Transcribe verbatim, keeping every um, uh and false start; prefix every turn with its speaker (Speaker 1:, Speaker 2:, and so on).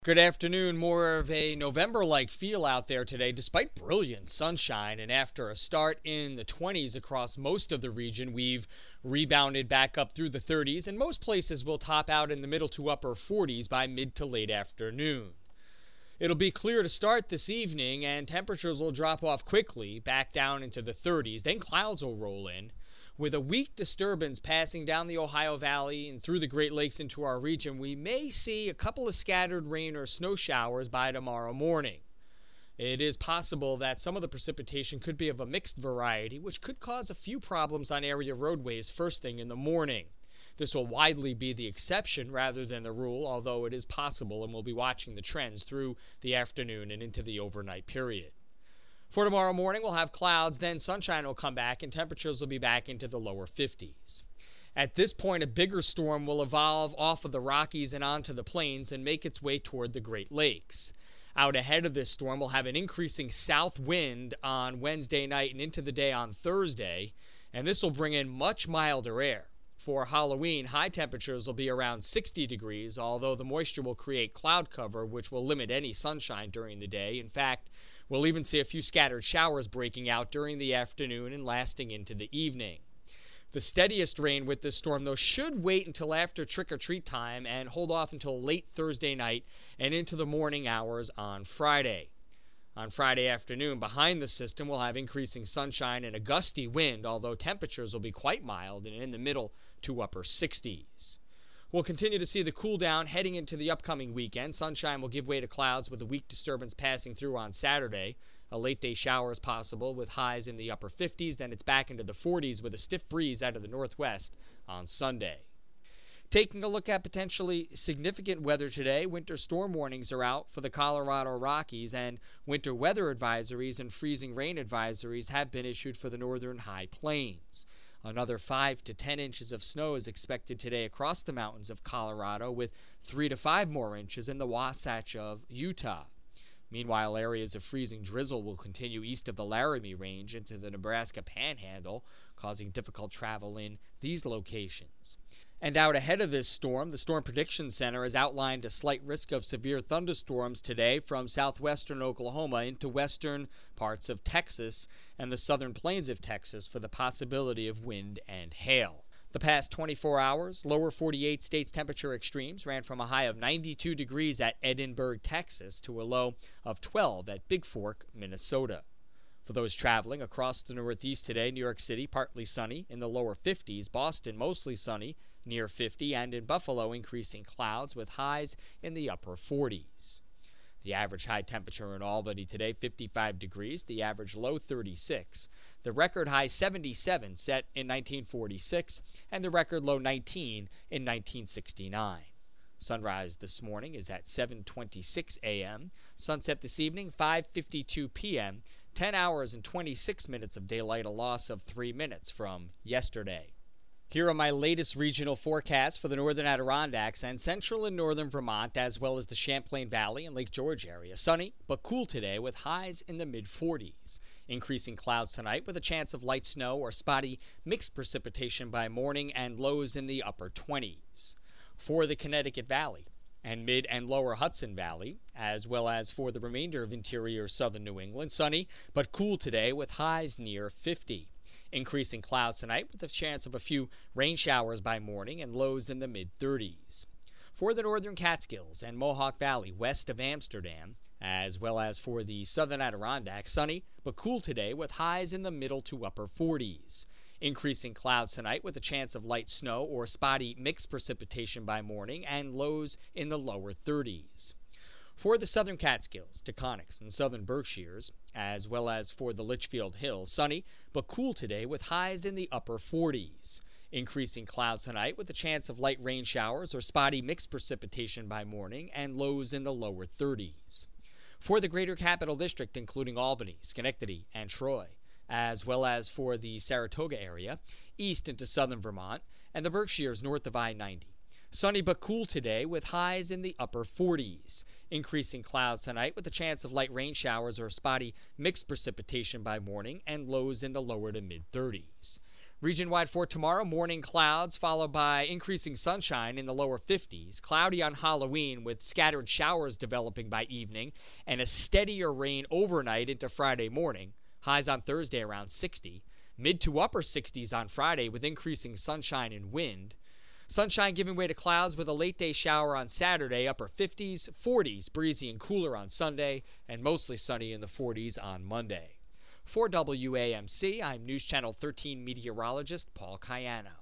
Speaker 1: Good afternoon. More of a November-like feel out there today, despite brilliant sunshine. And after a start in the twenties across most of the region, we've rebounded back up through the thirties, and most places will top out in the middle to upper forties by mid to late afternoon. It'll be clear to start this evening, and temperatures will drop off quickly, back down into the thirties. Then clouds will roll in. With a weak disturbance passing down the Ohio Valley and through the Great Lakes into our region, we may see a couple of scattered rain or snow showers by tomorrow morning. It is possible that some of the precipitation could be of a mixed variety, which could cause a few problems on area roadways first thing in the morning. This will widely be the exception rather than the rule, although it is possible, and we'll be watching the trends through the afternoon and into the overnight period. For tomorrow morning, we'll have clouds, then sunshine will come back, and temperatures will be back into the lower fifties. At this point, a bigger storm will evolve off of the Rockies and onto the plains and make its way toward the Great Lakes. Out ahead of this storm, we'll have an increasing south wind on Wednesday night and into the day on Thursday, and this will bring in much milder air. For Halloween, high temperatures will be around sixty degrees, although the moisture will create cloud cover, which will limit any sunshine during the day. In fact, we'll even see a few scattered showers breaking out during the afternoon and lasting into the evening. The steadiest rain with this storm, though, should wait until after trick-or-treat time and hold off until late Thursday night and into the morning hours on Friday. On Friday afternoon, behind the system, we'll have increasing sunshine and a gusty wind, although temperatures will be quite mild and in the middle to upper sixties. We'll continue to see the cool down heading into the upcoming weekend. Sunshine will give way to clouds with a weak disturbance passing through on Saturday. A late day shower is possible with highs in the upper fifties. Then it's back into the forties with a stiff breeze out of the northwest on Sunday. Taking a look at potentially significant weather today, winter storm warnings are out for the Colorado Rockies, and winter weather advisories and freezing rain advisories have been issued for the northern high plains. Another five to ten inches of snow is expected today across the mountains of Colorado, with three to five more inches in the Wasatch of Utah. Meanwhile, areas of freezing drizzle will continue east of the Laramie Range into the Nebraska Panhandle, causing difficult travel in these locations. And out ahead of this storm, the Storm Prediction Center has outlined a slight risk of severe thunderstorms today from southwestern Oklahoma into western parts of Texas and the southern plains of Texas for the possibility of wind and hail. The past twenty-four hours, lower forty-eight states temperature extremes ran from a high of ninety-two degrees at Edinburgh, Texas, to a low of twelve at Big Fork, Minnesota. For those traveling across the Northeast today, New York City partly sunny in the lower fifties, Boston mostly sunny near fifty, and in Buffalo increasing clouds with highs in the upper forties. The average high temperature in Albany today, fifty-five degrees, the average low thirty-six. The record high seventy-seven set in nineteen forty-six, and the record low nineteen in nineteen sixty-nine. Sunrise this morning is at seven twenty-six a.m. Sunset this evening, five fifty-two p.m., ten hours and twenty-six minutes of daylight, a loss of three minutes from yesterday. Here are my latest regional forecasts for the northern Adirondacks and central and northern Vermont, as well as the Champlain Valley and Lake George area. Sunny but cool today with highs in the mid forties. Increasing clouds tonight with a chance of light snow or spotty mixed precipitation by morning and lows in the upper twenties. For the Connecticut Valley and mid and lower Hudson Valley, as well as for the remainder of interior southern New England, sunny but cool today with highs near fifty. Increasing clouds tonight with a chance of a few rain showers by morning and lows in the mid thirties. For the northern Catskills and Mohawk Valley west of Amsterdam, as well as for the southern Adirondacks, sunny but cool today with highs in the middle to upper forties. Increasing clouds tonight with a chance of light snow or spotty mixed precipitation by morning and lows in the lower thirties. For the southern Catskills, Taconics, and southern Berkshires, as well as for the Litchfield Hills, sunny but cool today with highs in the upper forties. Increasing clouds tonight with a chance of light rain showers or spotty mixed precipitation by morning and lows in the lower thirties. For the greater capital district, including Albany, Schenectady, and Troy, as well as for the Saratoga area, east into southern Vermont, and the Berkshires north of I ninety. Sunny but cool today with highs in the upper forties. Increasing clouds tonight with a chance of light rain showers or spotty mixed precipitation by morning and lows in the lower to mid thirties. Region-wide for tomorrow, morning clouds followed by increasing sunshine in the lower fifties. Cloudy on Halloween with scattered showers developing by evening and a steadier rain overnight into Friday morning. Highs on Thursday around sixty. Mid to upper sixties on Friday with increasing sunshine and wind. Sunshine giving way to clouds with a late-day shower on Saturday, upper fifties, forties, breezy and cooler on Sunday, and mostly sunny in the forties on Monday. For W A M C, I'm News Channel thirteen meteorologist Paul Cayano.